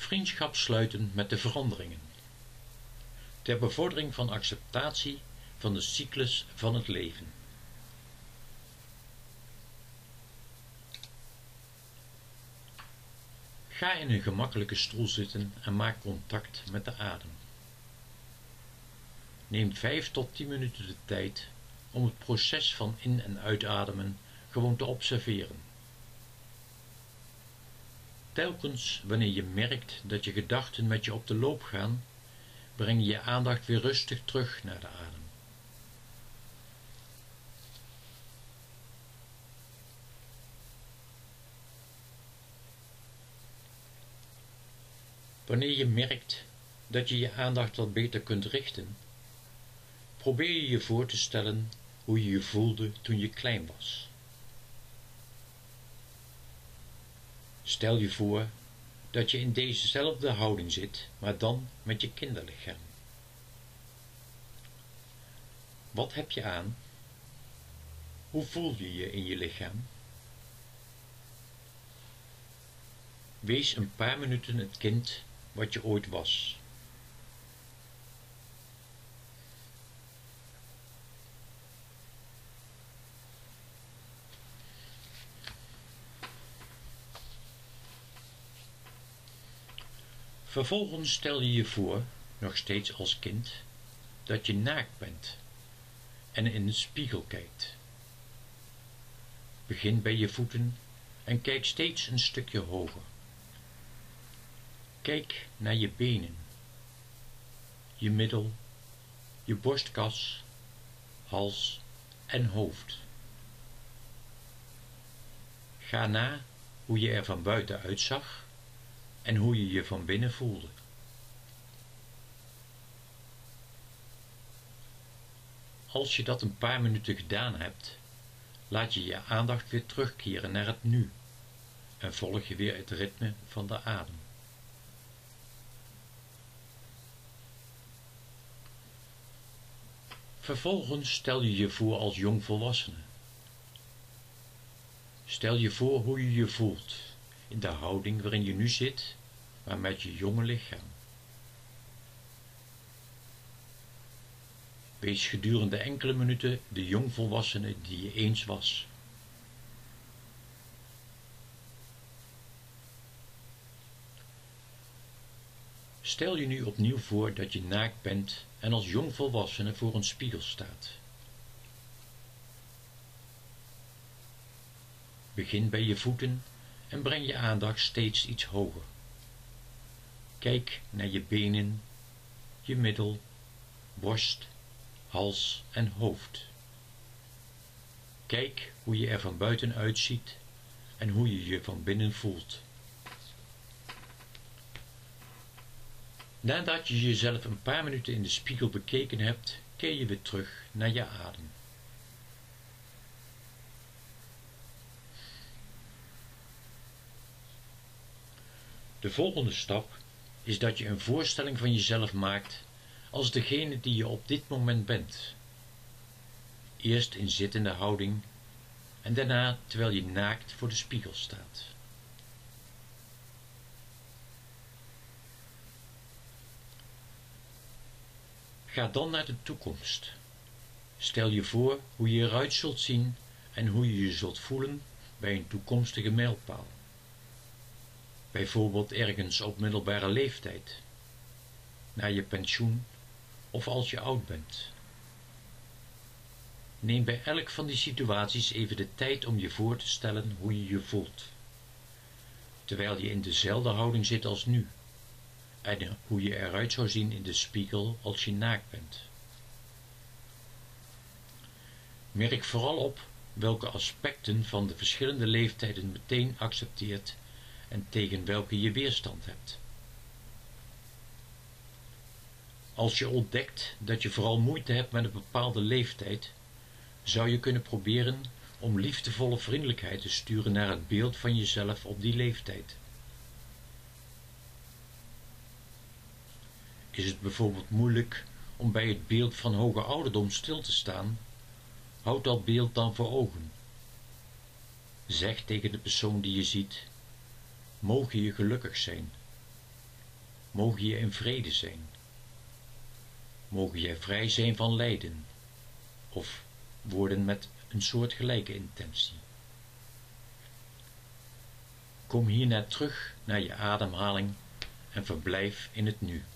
Vriendschap sluiten met de veranderingen. Ter bevordering van acceptatie van de cyclus van het leven. Ga in een gemakkelijke stoel zitten en maak contact met de adem. Neem 5 tot 10 minuten de tijd om het proces van in- en uitademen gewoon te observeren. Telkens wanneer je merkt dat je gedachten met je op de loop gaan, breng je aandacht weer rustig terug naar de adem. Wanneer je merkt dat je je aandacht wat beter kunt richten, probeer je je voor te stellen hoe je je voelde toen je klein was. Stel je voor dat je in dezezelfde houding zit, maar dan met je kinderlichaam. Wat heb je aan? Hoe voel je je in je lichaam? Wees een paar minuten het kind wat je ooit was. Vervolgens stel je je voor, nog steeds als kind, dat je naakt bent en in de spiegel kijkt. Begin bij je voeten en kijk steeds een stukje hoger. Kijk naar je benen, je middel, je borstkas, hals en hoofd. Ga na hoe je er van buiten uitzag en hoe je je van binnen voelde. Als je dat een paar minuten gedaan hebt, laat je je aandacht weer terugkeren naar het nu en volg je weer het ritme van de adem. Vervolgens stel je je voor als jongvolwassene. Stel je voor hoe je je voelt in de houding waarin je nu zit, maar met je jonge lichaam. Wees gedurende enkele minuten de jongvolwassene die je eens was. Stel je nu opnieuw voor dat je naakt bent en als jongvolwassene voor een spiegel staat. Begin bij je voeten en breng je aandacht steeds iets hoger. Kijk naar je benen, je middel, borst, hals en hoofd. Kijk hoe je er van buiten uitziet en hoe je je van binnen voelt. Nadat je jezelf een paar minuten in de spiegel bekeken hebt, keer je weer terug naar je adem. De volgende stap is dat je een voorstelling van jezelf maakt als degene die je op dit moment bent. Eerst in zittende houding en daarna terwijl je naakt voor de spiegel staat. Ga dan naar de toekomst. Stel je voor hoe je eruit zult zien en hoe je je zult voelen bij een toekomstige mijlpaal. Bijvoorbeeld ergens op middelbare leeftijd, na je pensioen of als je oud bent. Neem bij elk van die situaties even de tijd om je voor te stellen hoe je je voelt, terwijl je in dezelfde houding zit als nu, en hoe je eruit zou zien in de spiegel als je naakt bent. Merk vooral op welke aspecten van de verschillende leeftijden meteen accepteert en tegen welke je weerstand hebt. Als je ontdekt dat je vooral moeite hebt met een bepaalde leeftijd, zou je kunnen proberen om liefdevolle vriendelijkheid te sturen naar het beeld van jezelf op die leeftijd. Is het bijvoorbeeld moeilijk om bij het beeld van hoge ouderdom stil te staan? Houd dat beeld dan voor ogen. Zeg tegen de persoon die je ziet: mogen je gelukkig zijn. mogen je in vrede zijn. Mogen jij vrij zijn van lijden, of woorden met een soortgelijke intentie. Kom hierna terug naar je ademhaling en verblijf in het nu.